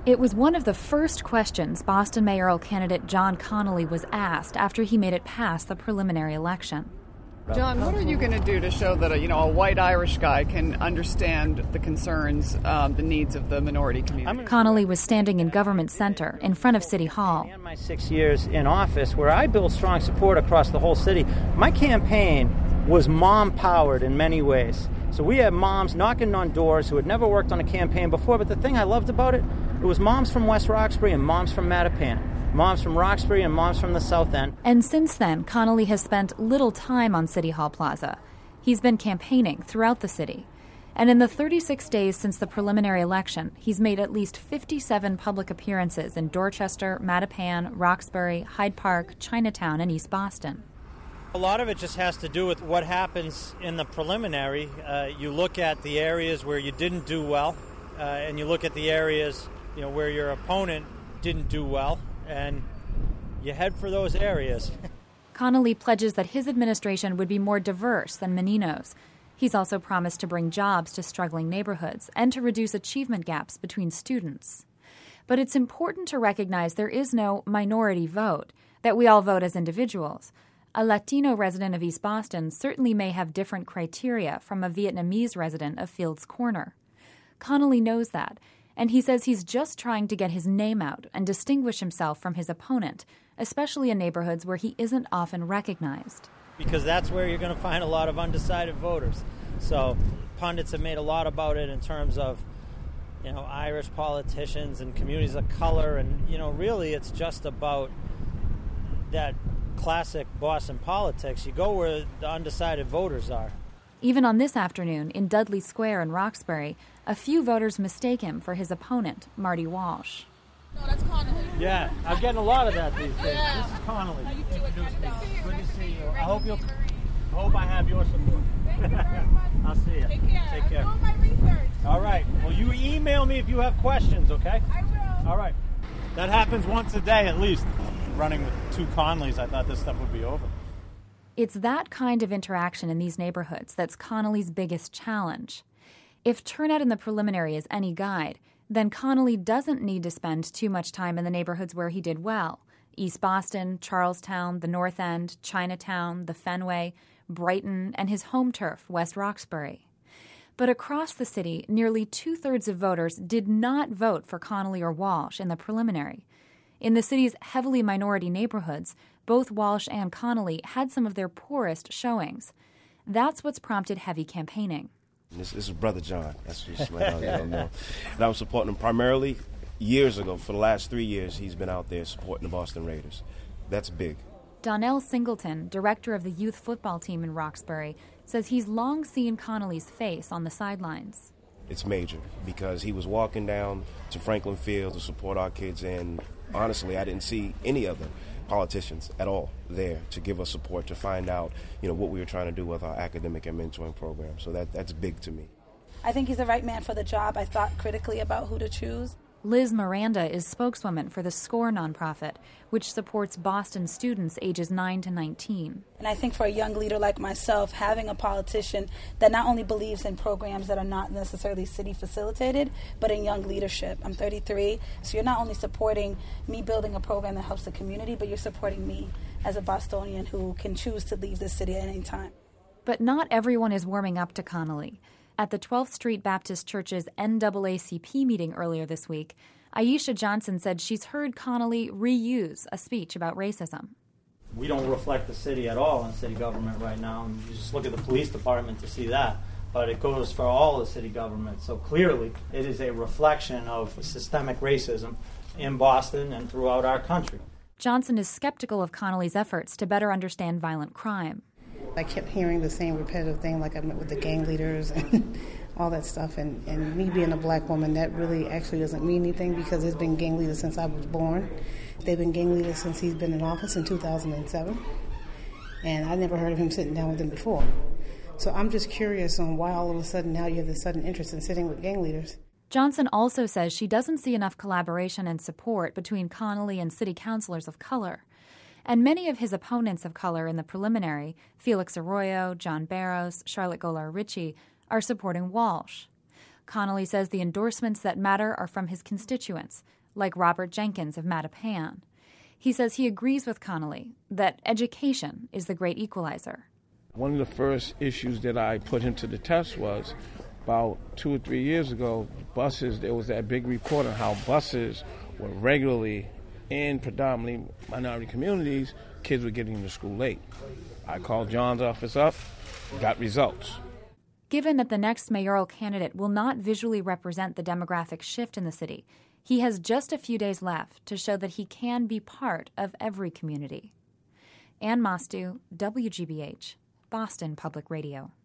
It was one of the first questions Boston mayoral candidate John Connolly was asked after he made it past the preliminary election. John, what are you going to do to show that a white Irish guy can understand the concerns, the needs of the minority community? Connolly was standing in Government Center in front of City Hall. In my 6 years in office, where I built strong support across the whole city, my campaign was mom-powered in many ways. So we had moms knocking on doors who had never worked on a campaign before, but the thing I loved about it was moms from West Roxbury and moms from Mattapan. Moms from Roxbury and moms from the South End. And since then, Connolly has spent little time on City Hall Plaza. He's been campaigning throughout the city. And in the 36 days since the preliminary election, he's made at least 57 public appearances in Dorchester, Mattapan, Roxbury, Hyde Park, Chinatown, and East Boston. A lot of it just has to do with what happens in the preliminary. You look at the areas where you didn't do well, and you look at the areas where your opponent didn't do well, and you head for those areas. Connolly pledges that his administration would be more diverse than Menino's. He's also promised to bring jobs to struggling neighborhoods and to reduce achievement gaps between students. But it's important to recognize there is no minority vote, that we all vote as individuals. A Latino resident of East Boston certainly may have different criteria from a Vietnamese resident of Fields Corner. Connolly knows that, and he says he's just trying to get his name out and distinguish himself from his opponent, especially in neighborhoods where he isn't often recognized. Because that's where you're going to find a lot of undecided voters. So pundits have made a lot about it in terms of, Irish politicians and communities of color. And, really it's just about that classic Boston politics. You go where the undecided voters are. Even on this afternoon in Dudley Square in Roxbury, a few voters mistake him for his opponent, Marty Walsh. No, that's Connolly. Yeah, I'm getting a lot of that these days. Yeah. This is Connolly. How you doing? Introduce me. Good to see you. I Marie. hope I have your support. Thank you very much. I'll see you. Take care. Take care. I'm doing my research. All right. Well, you email me if you have questions, okay? I will. All right. That happens once a day at least. Running with two Conleys, I thought this stuff would be over. It's that kind of interaction in these neighborhoods that's Connolly's biggest challenge. If turnout in the preliminary is any guide, then Connolly doesn't need to spend too much time in the neighborhoods where he did well. East Boston, Charlestown, the North End, Chinatown, the Fenway, Brighton, and his home turf, West Roxbury. But across the city, nearly 2/3 of voters did not vote for Connolly or Walsh in the preliminary. In the city's heavily minority neighborhoods, both Walsh and Connolly had some of their poorest showings. That's what's prompted heavy campaigning. This is Brother John. That's just let y'all know. And I was supporting him primarily years ago. For the last 3 years, he's been out there supporting the Boston Raiders. That's big. Donnell Singleton, director of the youth football team in Roxbury, says he's long seen Connolly's face on the sidelines. It's major because he was walking down to Franklin Field to support our kids, and honestly, I didn't see any other politicians at all there to give us support, to find out, what we were trying to do with our academic and mentoring program. So that's big to me. I think he's the right man for the job. I thought critically about who to choose. Liz Miranda is spokeswoman for the SCORE nonprofit, which supports Boston students ages 9 to 19. And I think for a young leader like myself, having a politician that not only believes in programs that are not necessarily city facilitated, but in young leadership. I'm 33, so you're not only supporting me building a program that helps the community, but you're supporting me as a Bostonian who can choose to leave the city at any time. But not everyone is warming up to Connolly. At the 12th Street Baptist Church's NAACP meeting earlier this week, Aisha Johnson said she's heard Connolly reuse a speech about racism. We don't reflect the city at all in city government right now. And you just look at the police department to see that. But it goes for all the city government. So clearly, it is a reflection of systemic racism in Boston and throughout our country. Johnson is skeptical of Connolly's efforts to better understand violent crime. I kept hearing the same repetitive thing, like I met with the gang leaders and all that stuff. And me being a black woman, that really actually doesn't mean anything because there's been gang leaders since I was born. They've been gang leaders since he's been in office in 2007. And I never heard of him sitting down with them before. So I'm just curious on why all of a sudden now you have this sudden interest in sitting with gang leaders. Johnson also says she doesn't see enough collaboration and support between Connolly and city councilors of color. And many of his opponents of color in the preliminary, Felix Arroyo, John Barrows, Charlotte Golar Ritchie, are supporting Walsh. Connolly says the endorsements that matter are from his constituents, like Robert Jenkins of Mattapan. He says he agrees with Connolly that education is the great equalizer. One of the first issues that I put him to the test was about 2 or 3 years ago, buses, there was that big report on how buses were regularly in predominantly minority communities, kids were getting to school late. I called John's office up, got results. Given that the next mayoral candidate will not visually represent the demographic shift in the city, he has just a few days left to show that he can be part of every community. Ann Mostu, WGBH, Boston Public Radio.